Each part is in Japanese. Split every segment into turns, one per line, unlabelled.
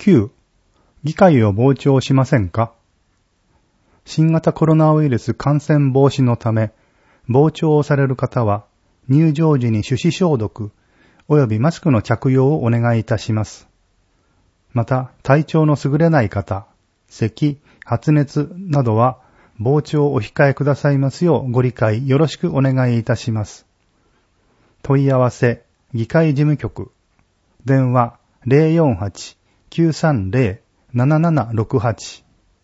9、議会を傍聴しませんか？新型コロナウイルス感染防止のため、傍聴をされる方は、入場時に手指消毒、及びマスクの着用をお願いいたします。また、体調の優れない方、咳、発熱などは、傍聴をお控えくださいますようご理解よろしくお願いいたします。問い合わせ、議会事務局、電話 048-930-7768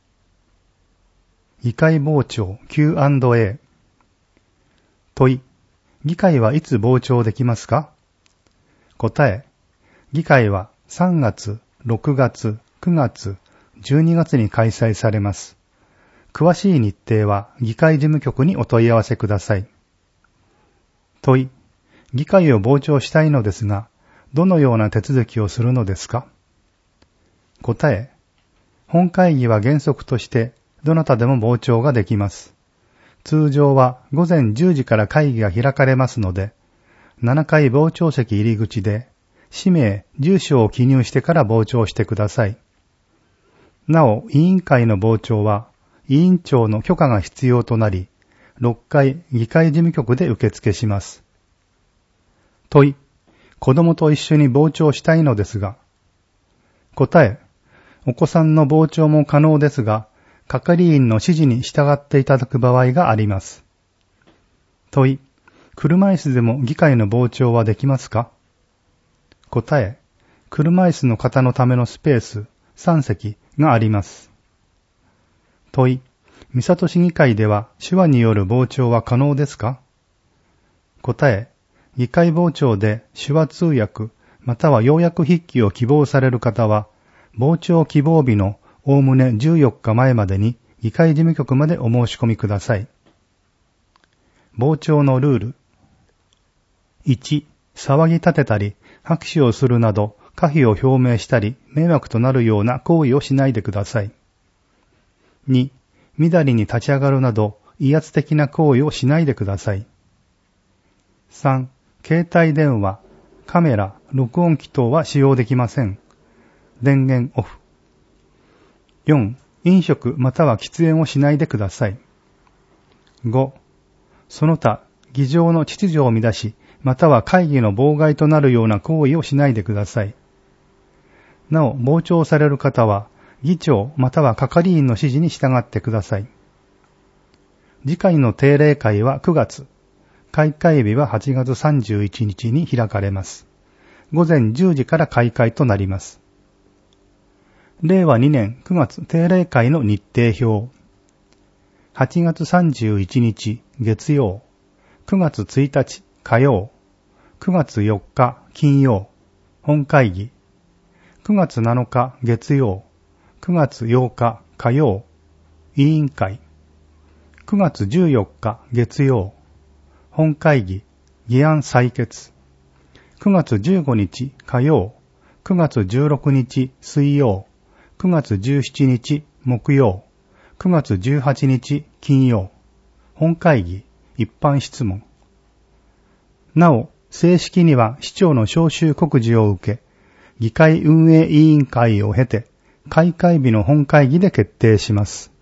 議会傍聴 Q&A 問い、議会はいつ傍聴できますか？答え、議会は3月、6月、9月、12月に開催されます。詳しい日程は議会事務局にお問い合わせください。問い、議会を傍聴したいのですが、どのような手続きをするのですか？答え、本会議は原則としてどなたでも傍聴ができます。通常は午前10時から会議が開かれますので、7階傍聴席入り口で氏名、住所を記入してから傍聴してください。なお、委員会の傍聴は委員長の許可が必要となり、6階議会事務局で受付します。問い、子供と一緒に傍聴したいのですが。答え、お子さんの傍聴も可能ですが、係員の指示に従っていただく場合があります。問い、車椅子でも議会の傍聴はできますか？答え、車椅子の方のためのスペース3席があります。問い、三郷市議会では手話による傍聴は可能ですか？答え、議会傍聴で手話通訳または要約筆記を希望される方は、傍聴希望日のおおむね14日前までに議会事務局までお申し込みください。傍聴のルール。1、騒ぎ立てたり、拍手をするなど、可否を表明したり、迷惑となるような行為をしないでください。2、みだりに立ち上がるなど、威圧的な行為をしないでください。3、携帯電話、カメラ、録音機等は使用できません。電源オフ。4、飲食または喫煙をしないでください。5、その他、議場の秩序を乱し、または会議の妨害となるような行為をしないでください。なお、傍聴される方は、議長または係員の指示に従ってください。次回の定例会は9月、開会日は8月31日に開かれます。午前10時から開会となります。令和2年9月定例会の日程表。8月31日月曜、9月1日火曜、9月4日金曜、本会議。9月7日月曜、9月8日火曜、委員会。9月14日月曜、本会議、議案採決。9月15日火曜、9月16日水曜、9月17日木曜、9月18日金曜、本会議、一般質問。なお、正式には市長の招集告示を受け、議会運営委員会を経て、開会日の本会議で決定します。